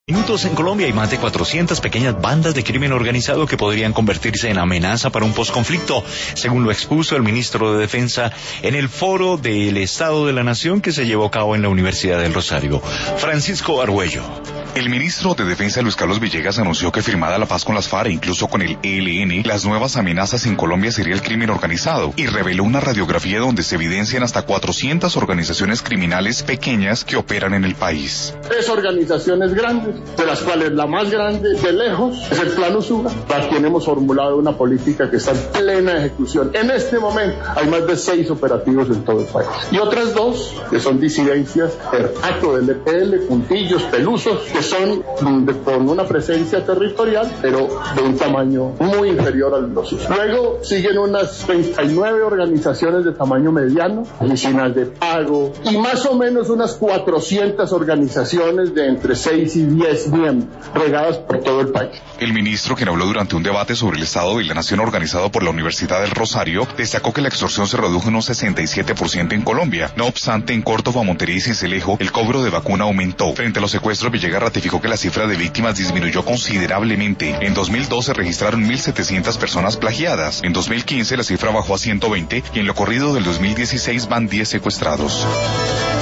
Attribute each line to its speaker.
Speaker 1: Minutos en Colombia hay más de 400 pequeñas bandas de crimen organizado que podrían convertirse en amenaza para un posconflicto, según lo expuso el ministro de Defensa en el foro del Estado de la Nación que se llevó a cabo en la Universidad del Rosario. Francisco Argüello.
Speaker 2: El ministro de Defensa Luis Carlos Villegas anunció que firmada la paz con las FARC e incluso con el ELN, las nuevas amenazas en Colombia sería el crimen organizado y reveló una radiografía donde se evidencian hasta 400 organizaciones criminales pequeñas que operan en el país.
Speaker 3: 3 organizaciones grandes, de las cuales la más grande de lejos es el Plan Usura, para quien hemos formulado una política que está en plena ejecución. En este momento hay más de 6 operativos en todo el país. Y otras 2 que son disidencias, el acto del EPL, puntillos, pelusos, que son con una presencia territorial, pero de un tamaño muy inferior al de los usos. Luego siguen unas 39 organizaciones de tamaño mediano, oficinas de pago, y más o menos unas 400 organizaciones de entre 6 y 10 miembros, regadas por todo el país.
Speaker 2: El ministro, quien habló durante un debate sobre el Estado de la Nación organizado por la Universidad del Rosario, destacó que la extorsión se redujo en un 67% en Colombia. No obstante, en Córdoba, Montería y Sincelejo, el cobro de vacuna aumentó. Frente a los secuestros, Villegas ratificó que la cifra de víctimas disminuyó considerablemente. En 2012 registraron 1.700 personas plagiadas. En 2015 la cifra bajó a 120 y en lo corrido del 2016 van 10 secuestrados.